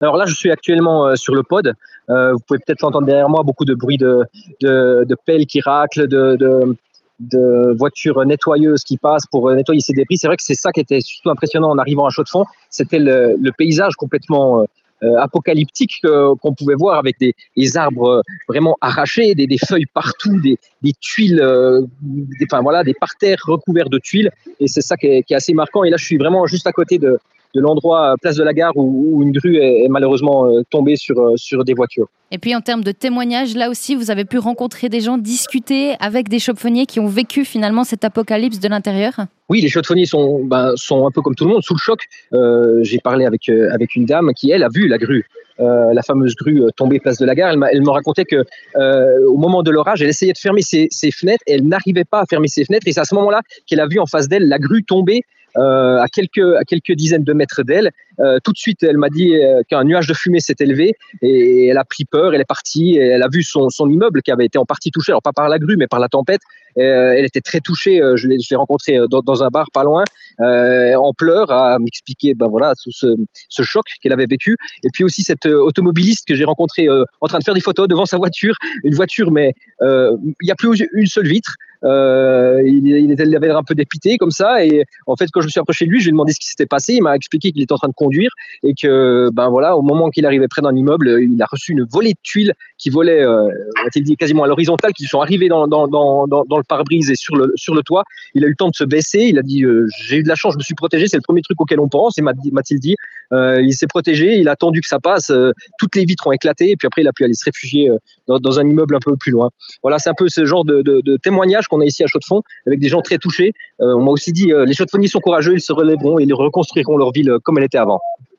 Alors là, je suis actuellement sur le pod. Vous pouvez peut-être l'entendre derrière moi, beaucoup de bruit de pelles qui raclent, de voitures nettoyeuses qui passent pour nettoyer ces débris. C'est vrai que c'est ça qui était surtout impressionnant en arrivant à Chaux-de-Fonds. C'était le paysage complètement apocalyptique qu'on pouvait voir avec des arbres vraiment arrachés, des feuilles partout, des tuiles, des parterres recouverts de tuiles. Et c'est ça qui est assez marquant. Et là, je suis vraiment juste à côté de l'endroit place de la Gare où une grue est malheureusement tombée sur des voitures. Et puis en termes de témoignages, là aussi, vous avez pu rencontrer des gens, discuter avec des chauffefonniers qui ont vécu finalement cet apocalypse de l'intérieur? Oui, les chauffefonniers sont un peu comme tout le monde, sous le choc. J'ai parlé avec une dame qui, elle, a vu la grue, la fameuse grue tombée place de la Gare. Elle me racontait que au moment de l'orage, elle essayait de fermer ses fenêtres et elle n'arrivait pas à fermer ses fenêtres. Et c'est à ce moment-là qu'elle a vu en face d'elle la grue tomber à quelques dizaines de mètres d'elle. Tout de suite, elle m'a dit qu'un nuage de fumée s'est élevé et elle a pris peur, elle est partie, et elle a vu son immeuble qui avait été en partie touché, alors pas par la grue mais par la tempête. Elle était très touchée, je l'ai rencontrée dans un bar pas loin, en pleurs, à m'expliquer tout ce choc qu'elle avait vécu. Et puis aussi cette automobiliste que j'ai rencontrée en train de faire des photos devant sa voiture, une voiture mais il n'y a plus une seule vitre. Il avait l'air un peu dépité comme ça, et en fait quand je me suis approché de lui, je lui ai demandé ce qui s'était passé. Il m'a expliqué qu'il était en train de conduire et que au moment qu'il arrivait près d'un immeuble, il a reçu une volée de tuiles qui volaient quasiment à l'horizontale, qui sont arrivées dans le pare-brise et sur le toit. Il a eu le temps de se baisser. Il a dit j'ai eu de la chance, je me suis protégé, c'est le premier truc auquel on pense. Et m'a-t-il dit, il s'est protégé, il a attendu que ça passe, toutes les vitres ont éclaté et puis après il a pu aller se réfugier dans un immeuble un peu plus loin. Voilà, c'est un peu ce genre de témoignage qu'on a ici à Chaux-de-Fonds, avec des gens très touchés. On m'a aussi dit les chaux-de-fonniers sont courageux, ils se relèveront et ils reconstruiront leur ville comme elle était avant.